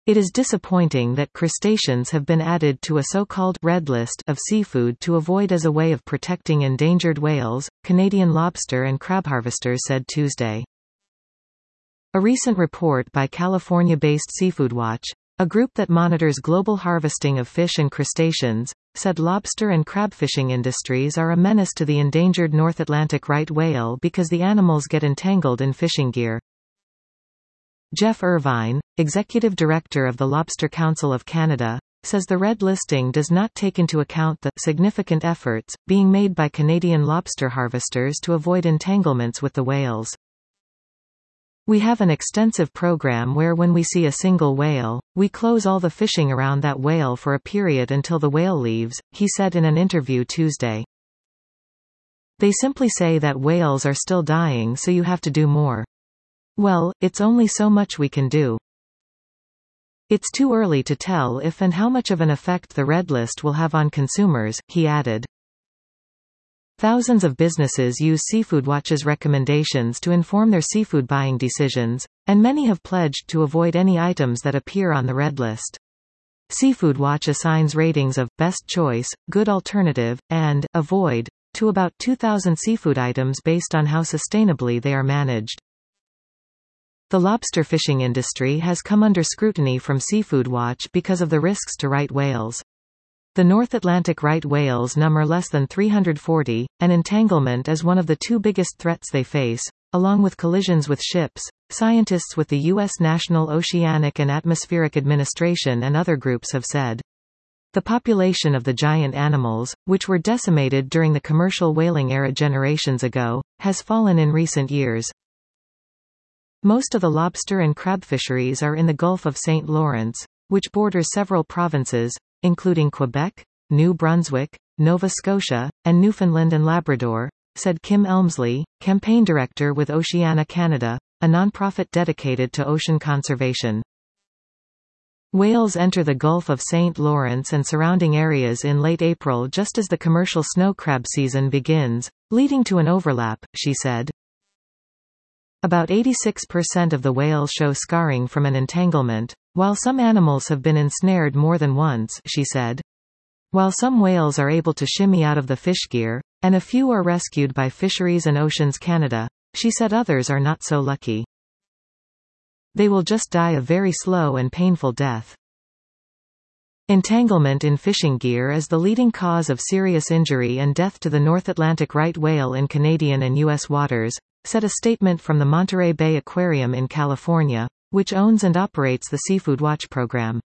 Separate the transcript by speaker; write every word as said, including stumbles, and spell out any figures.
Speaker 1: It is disappointing that crustaceans have been added to a so-called red list of seafood to avoid as a way of protecting endangered whales, Canadian lobster and crab harvesters said Tuesday. A recent report by California-based Seafood Watch, a group that monitors global harvesting of fish and crustaceans, said lobster and crab fishing industries are a menace to the endangered North Atlantic right whale because the animals get entangled in fishing gear. Jeff Irvine, executive director of the Lobster Council of Canada, says the red listing does not take into account the significant efforts being made by Canadian lobster harvesters to avoid entanglements with the whales. We have an extensive program where when we see a single whale, we close all the fishing around that whale for a period until the whale leaves, he said in an interview Tuesday. They simply say that whales are still dying, so you have to do more. Well, it's only so much we can do. It's too early to tell if and how much of an effect the red list will have on consumers, he added. Thousands of businesses use Seafood Watch's recommendations to inform their seafood buying decisions, and many have pledged to avoid any items that appear on the red list. Seafood Watch assigns ratings of best choice, good alternative, and avoid to about two thousand seafood items based on how sustainably they are managed. The lobster fishing industry has come under scrutiny from Seafood Watch because of the risks to right whales. The North Atlantic right whales number less than three hundred forty, and entanglement is one of the two biggest threats they face, along with collisions with ships, scientists with the U S National Oceanic and Atmospheric Administration and other groups have said. The population of the giant animals, which were decimated during the commercial whaling era generations ago, has fallen in recent years. Most of the lobster and crab fisheries are in the Gulf of Saint Lawrence, which borders several provinces, including Quebec, New Brunswick, Nova Scotia, and Newfoundland and Labrador, said Kim Elmsley, campaign director with Oceana Canada, a nonprofit dedicated to ocean conservation. Whales enter the Gulf of Saint Lawrence and surrounding areas in late April just as the commercial snow crab season begins, leading to an overlap, she said. About eighty-six percent of the whales show scarring from an entanglement, while some animals have been ensnared more than once, she said. While some whales are able to shimmy out of the fish gear, and a few are rescued by Fisheries and Oceans Canada, she said others are not so lucky. They will just die a very slow and painful death. Entanglement in fishing gear is the leading cause of serious injury and death to the North Atlantic right whale in Canadian and U S waters, said a statement from the Monterey Bay Aquarium in California, which owns and operates the Seafood Watch program.